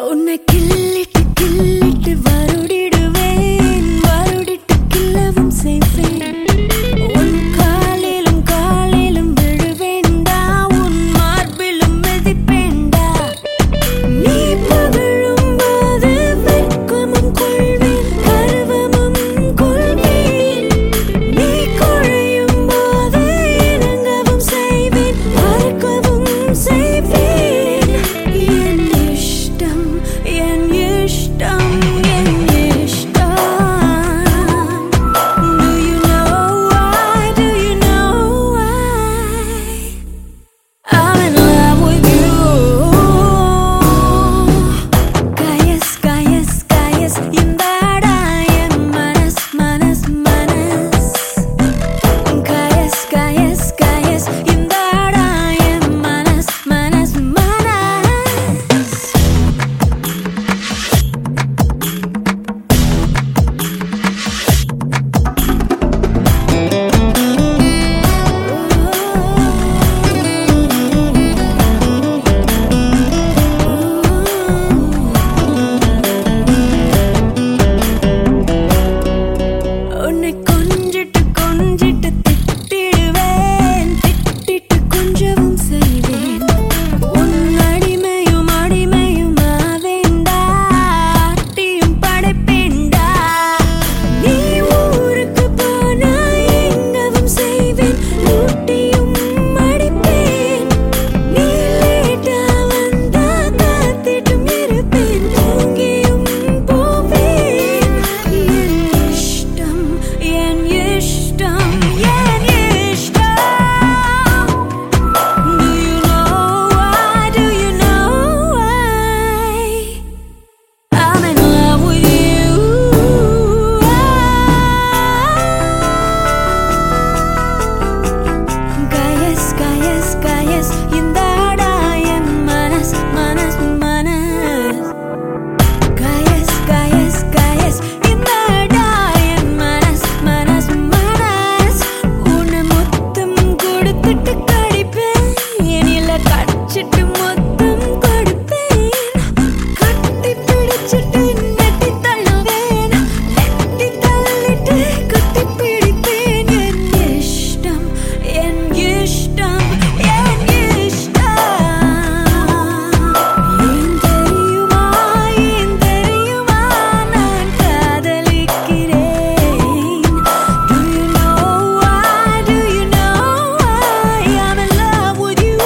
உன்னை கிள்ளிட்டு கிள்ளிட்டு வருடிடுவேன், வருடிட்டு கிள்ளவும் செய்வேன். உன் காலிலும் காலிலும் விழுவேண்டா, உன் மார்பிலும் மிதிப்பேண்டா. நீ புகழும் போது வெட்கமும் கொள்வேன், கர்வமும் கொள்வேன். நீ குழையும் போது இணங்கவும் செய்வேன், மறக்கவும் செய்வேன். என் இஷ்டம், என் இஷ்டம், என் இஷ்டம். Do you know why? Do you know why? I'm in love with you. Kayas, kayas, kayas, indada en manas, manas, manas. Kayas, kayas, kayas, indada en manas, manas, manas. உன்னை கொஞ்சிட்டு கொஞ்சிட்டு திட்டிடுவேன், திட்டிட்டு கொஞ்சவும் செய்வேன். உன் அடிமையும் அடிமையும் ஆவேண்டா, ஆட்டியும் படைப்பேண்டா. நீ ஊருக்கு போனா எங்கவும் செய்வேன், ஊட்டியும் அடிப்பேன். நீ லேட்டா வந்தா காத்திட்டும் இருப்பேன், தூங்கியும் போவேன். என் இஷ்டம், என் இஷ்டம், என் இஷ்டம். Do you know why? Do you know why? I'm in love with you. Kayas, kayas, kayas, indada en manas, manas, manas. Kayas, kayas, kayas, indada en manas, manas, manas. உன்னை முத்தம் கொடுத்துட்டு கடிப்பேன், எனில கடிச்சிட்டு முத்தம் கொடுப்பேன். கட்டி பிடிச்சிட்டு நெட்டி தள்ளுவேன், நெட்டி தள்ளிட்டு கட்டி பிடிப்பேன். என் இஷ்டம், என் இஷ்டம், என் இஷ்டம். ஏன் தெரியுமா, ஏன் தெரியுமா நான் காதலிக்கிறேன். Do you know why? Do you know why? I'm in love with you.